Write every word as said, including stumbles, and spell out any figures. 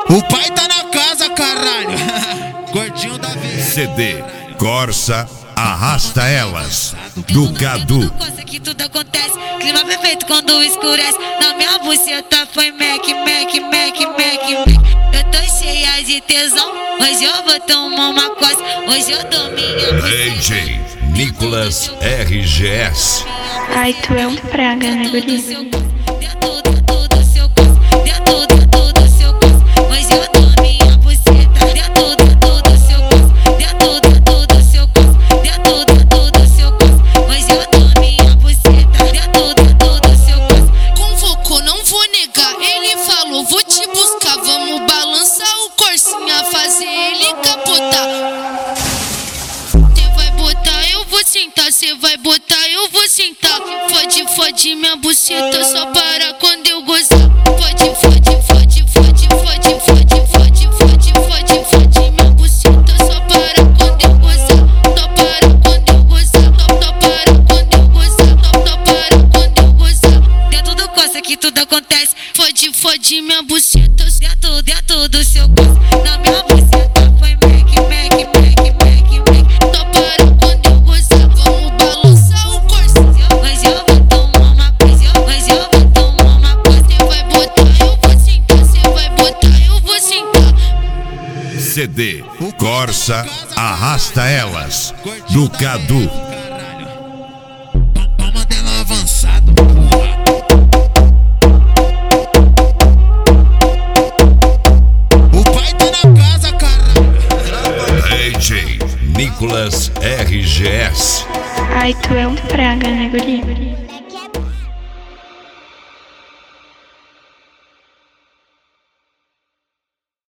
O pai tá na casa, caralho. Gordinho da vez. C D Corsa Arrasta Elas, do Cadu. Que tudo acontece, clima perfeito quando escurece. Na minha buceta foi Mac, Mac, Mac, Mac, Mac. Eu tô cheia de tesão, hoje eu vou tomar uma coça. Hoje eu dou minha buceta. D J Nicolas R G S. Ai, tu é um praga, né, guri? Vou te buscar, vamos balançar o corsinha, fazer ele capotar. Cê vai botar, eu vou sentar, cê vai botar, eu vou sentar. Fode, fode minha buceta, só para quando eu gozar. Fode, fode, fode, fode, fode, fode, fode, fode, fode, fode minha buceta, só para quando eu gozar. Só para quando eu gozar, só para quando eu gozar, só para quando eu gozar. Dentro do coça que tudo acontece. Fode, fode minha buceta. Dentro, dentro do seu corpo. Na minha buceta foi Mac, Mac, Mac, Mac, Mac. Só para quando eu gozar, vamos balançar o corsinho. Hoje eu vou tomar uma coisa. Hoje eu vou tomar uma coisa. Cê vai botar, eu vou sentar. Cê vai botar, eu vou sentar. C D Corsa Arrasta Elas, do Cadu. Palma dela avançado. D J Nicolas R G S. Ai, tu é um praga, né, guri?